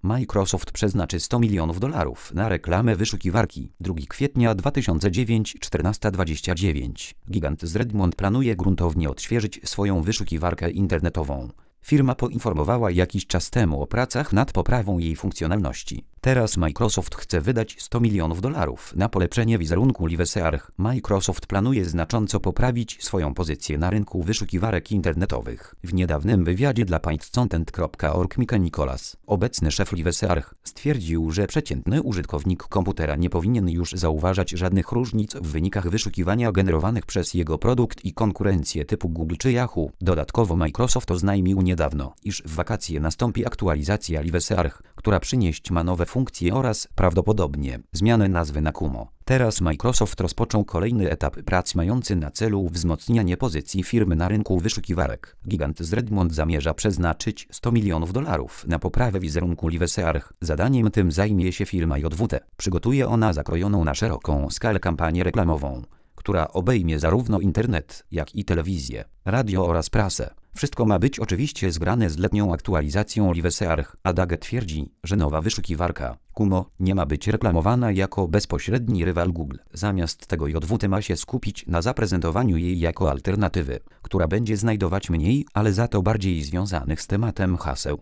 Microsoft przeznaczy $100 milionów na reklamę wyszukiwarki. 2 kwietnia 2009, 14:29. Gigant z Redmond planuje gruntownie odświeżyć swoją wyszukiwarkę internetową. Firma poinformowała jakiś czas temu o pracach nad poprawą jej funkcjonalności. Teraz Microsoft chce wydać $100 milionów na polepszenie wizerunku LiveSearch. Microsoft planuje znacząco poprawić swoją pozycję na rynku wyszukiwarek internetowych. W niedawnym wywiadzie dla PaintContent.org Mike Nicholas, obecny szef LiveSearch, stwierdził, że przeciętny użytkownik komputera nie powinien już zauważać żadnych różnic w wynikach wyszukiwania generowanych przez jego produkt i konkurencję typu Google czy Yahoo. Dodatkowo Microsoft oznajmił niedawno, iż w wakacje nastąpi aktualizacja LiveSearch, która przynieść ma nowe funkcje oraz prawdopodobnie zmianę nazwy na Kumo. Teraz Microsoft rozpoczął kolejny etap prac mający na celu wzmocnienie pozycji firmy na rynku wyszukiwarek. Gigant z Redmond zamierza przeznaczyć $100 milionów na poprawę wizerunku LiveSearch. Zadaniem tym zajmie się firma JWT. Przygotuje ona zakrojoną na szeroką skalę kampanię reklamową, która obejmie zarówno internet, jak i telewizję, radio oraz prasę. Wszystko ma być oczywiście zgrane z letnią aktualizacją LiveSearch, a Dage twierdzi, że nowa wyszukiwarka Kumo nie ma być reklamowana jako bezpośredni rywal Google. Zamiast tego JWT ma się skupić na zaprezentowaniu jej jako alternatywy, która będzie znajdować mniej, ale za to bardziej związanych z tematem haseł.